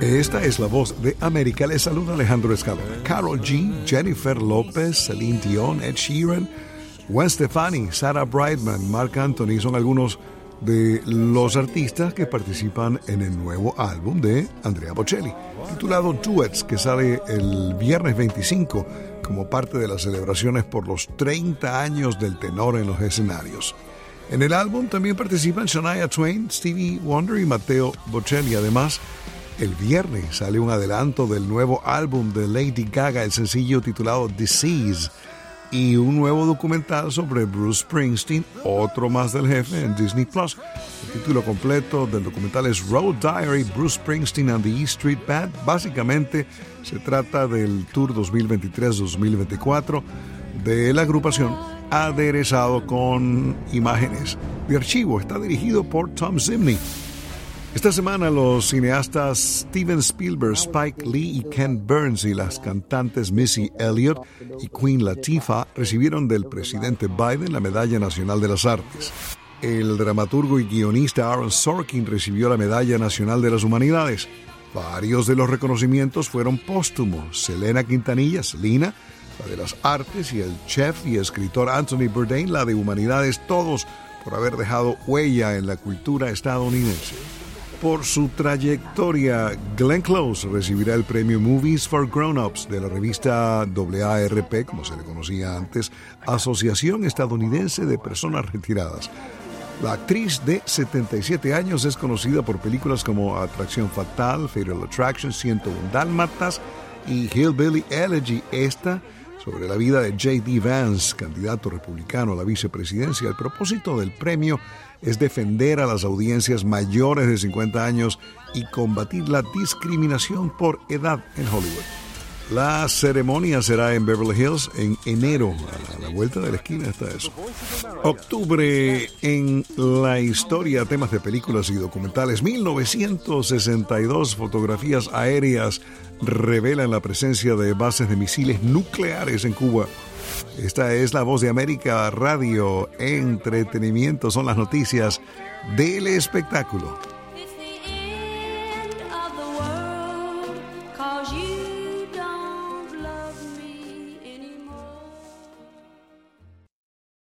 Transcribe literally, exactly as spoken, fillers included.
Esta es la voz de América. Les saluda Alejandro Escalona. Karol G, Jennifer López, Celine Dion, Ed Sheeran, Gwen Stefani, Sarah Brightman, Marc Anthony son algunos de los artistas que participan en el nuevo álbum de Andrea Bocelli, titulado Duets, que sale el viernes veinticinco como parte de las celebraciones por los treinta años del tenor en los escenarios. En el álbum también participan Shania Twain, Stevie Wonder y Matteo Bocelli. Además, el viernes sale un adelanto del nuevo álbum de Lady Gaga, el sencillo titulado Disease, y un nuevo documental sobre Bruce Springsteen, otro más del jefe, en Disney Plus. El título completo del documental es Road Diary, Bruce Springsteen and the E Street Band. Básicamente se trata del Tour dos mil veintitrés dos mil veinticuatro de la agrupación, aderezado con imágenes de archivo. Está dirigido por Tom Zimney. Esta semana los cineastas Steven Spielberg, Spike Lee y Ken Burns y las cantantes Missy Elliott y Queen Latifah recibieron del presidente Biden la Medalla Nacional de las Artes. El dramaturgo y guionista Aaron Sorkin recibió la Medalla Nacional de las Humanidades. Varios de los reconocimientos fueron póstumos. Selena Quintanilla, Selena, la de las artes, y el chef y escritor Anthony Bourdain, la de humanidades, todos por haber dejado huella en la cultura estadounidense. Por su trayectoria, Glenn Close recibirá el premio Movies for Grown-Ups de la revista A A R P, como se le conocía antes, Asociación Estadounidense de Personas Retiradas. La actriz de setenta y siete años es conocida por películas como Atracción Fatal, Fatal Attraction, ciento uno Dálmatas y Hillbilly Elegy. Esta sobre la vida de J D Vance, candidato republicano a la vicepresidencia. El propósito del premio es defender a las audiencias mayores de cincuenta años y combatir la discriminación por edad en Hollywood. La ceremonia será en Beverly Hills en enero. A la, a la vuelta de la esquina está eso. Octubre en la historia, temas de películas y documentales. mil novecientos sesenta y dos, fotografías aéreas revelan la presencia de bases de misiles nucleares en Cuba. Esta es la voz de América Radio. Entretenimiento son las noticias del espectáculo.